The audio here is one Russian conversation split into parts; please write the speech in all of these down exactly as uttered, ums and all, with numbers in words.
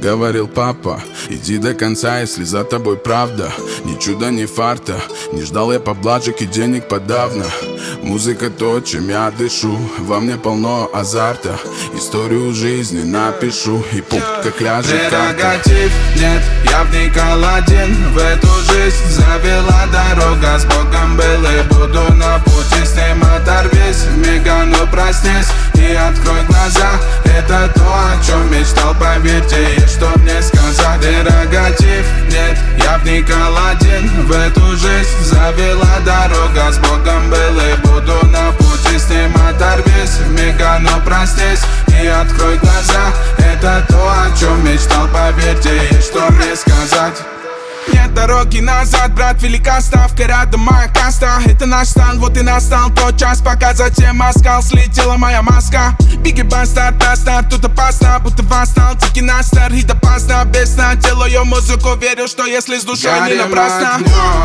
говорил папа, иди до конца, если за тобой правда. Ни чуда, ни фарта, не ждал я поблажек и денег подавно. Музыка то, чем я дышу, во мне полно азарта. Историю жизни напишу, и пуп, как ляжет карта. Прерогатив нет, я вникал один в эту жизнь. Завела дорога, с Богом был и буду на пути. С ним оторвись, мига, ну проснись и открой глаза. Это то, о чем мечтал, поверьте, есть что мне сказать. Прерогатив нет, я вникал один в эту жизнь. Завела дорога, с Богом был и буду на пути. С ним оторвись, мига, ну проснись и открой глаза. Это то, о чем мечтал, поверьте, есть что мне сказать. Нет дороги назад, брат, велика ставка, рядом моя каста. Это наш стан, вот и настал тот час, пока затем оскал, слетела моя маска. Бигги бастард, бастард, тут опасно, будто восстал дикий настер. И допоздна, без сна, делаю музыку, верю, что если с душой не напрасно.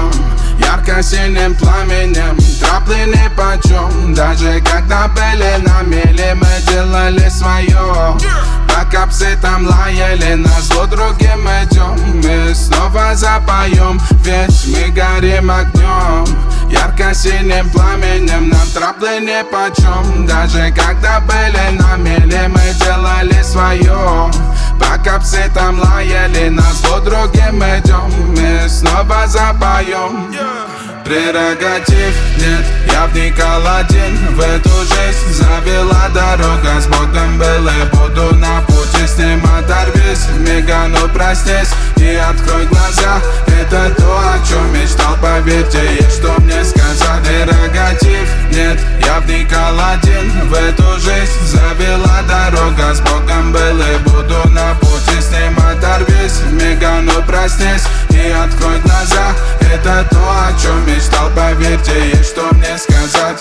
Ярко-синим пламенем, траплы ни почем. Даже когда были на мели, мы делали свое. Пока псы там лаяли, на зло другим идем. Мы снова запоем, ведь мы горим огнем. Ярко-синим пламенем, нам траплы ни почем. Даже когда были на мели, мы делали свое. Пока псы там лаяли, на зло другим идем. Мы снова запоем. Прерогатив нет, я вникал один в эту жизнь. Завела дорога, с Богом был и буду на пути. С ним оторвись, мига, ну проснись и открой глаза. Это то, о чем мечтал, поверьте, есть что мне сказать. Прерогатив нет, я вникал один в эту жизнь. Завела дорога, с Богом был и буду на пути. С ним оторвись, мига, ну проснись и открой глаза. Это то, о чем мечтал, поверьте, есть что мне сказать.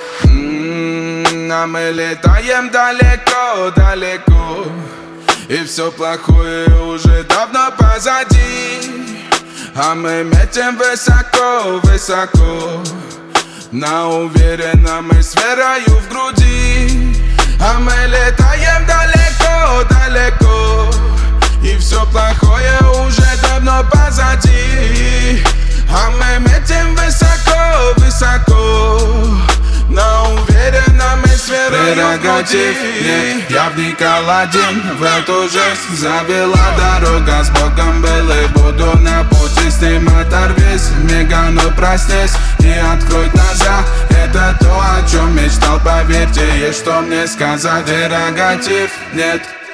М-м-м, а мы летаем далеко, далеко, и все плохое уже давно позади. А мы метим высоко, высоко, на уверенном и с верою в груди. А мы летаем далеко, далеко, и все плохое уже давно позади. А мы метим высоко, высоко, на уверенном и с верой. Прерогатив нет, я вникал один в эту жизнь. Завела дорога, с Богом был и буду на пути. С ним оторвись, мига, ну проснись и открой глаза. Это то, о чем мечтал, поверьте, есть что мне сказать. Прерогатив нет.